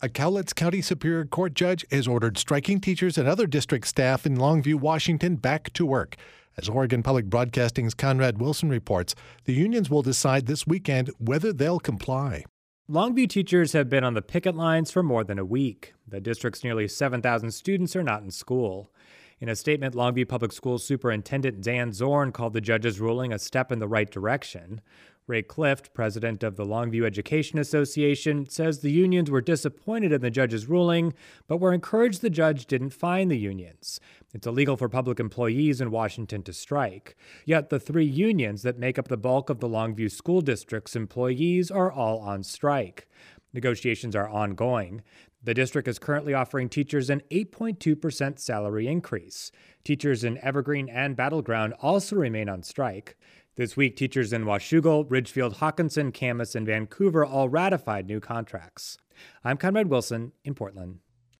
A Cowlitz County Superior Court judge has ordered striking teachers and other district staff in Longview, Washington, back to work. As Oregon Public Broadcasting's Conrad Wilson reports, the unions will decide this weekend whether they'll comply. Longview teachers have been on the picket lines for more than a week. The district's nearly 7,000 students are not in school. In a statement, Longview Public Schools Superintendent Dan Zorn called the judge's ruling a step in the right direction. Ray Clift, president of the Longview Education Association, says the unions were disappointed in the judge's ruling, but were encouraged the judge didn't fine the unions. It's illegal for public employees in Washington to strike. Yet the three unions that make up the bulk of the Longview School District's employees are all on strike. Negotiations are ongoing. The district is currently offering teachers an 8.2% salary increase. Teachers in Evergreen and Battleground also remain on strike. This week, teachers in Washougal, Ridgefield, Hawkinson, Camas, and Vancouver all ratified new contracts. I'm Conrad Wilson in Portland.